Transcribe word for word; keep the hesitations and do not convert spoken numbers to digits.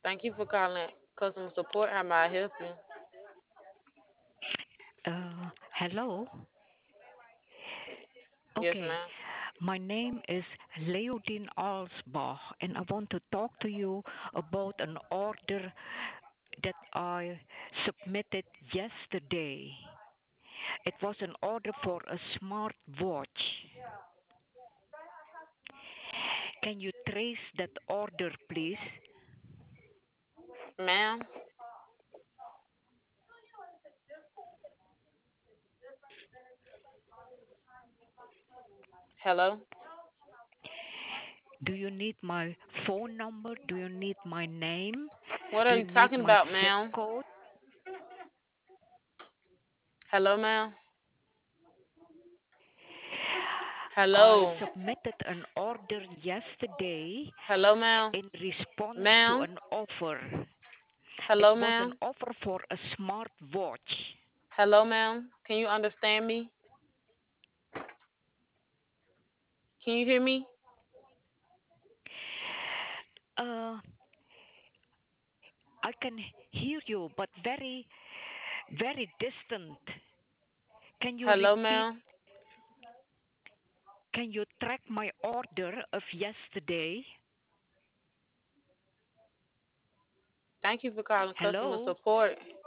Thank you for calling customer support. How may I help you? Uh, hello. Yes, Okay, ma'am. my name is Leodin Alsbach, and I want to talk to you about an order that I submitted yesterday. It was an order for a smart watch. Can you trace that order, please? Ma'am? Hello? Do you need my phone number? Do you need my name? What Do are you you need talking my about, zip ma'am? code? Hello, ma'am? I Hello? submitted an order yesterday Hello, ma'am? in response to Ma'am? an offer. It Hello, was an ma'am? offer for a smart watch. Hello, ma'am? Can you understand me? Can you hear me? Uh, I can hear you, but very, very distant. Can you Hello, repeat? ma'am? Can you track my order of yesterday? Thank you for calling customer Hello? support.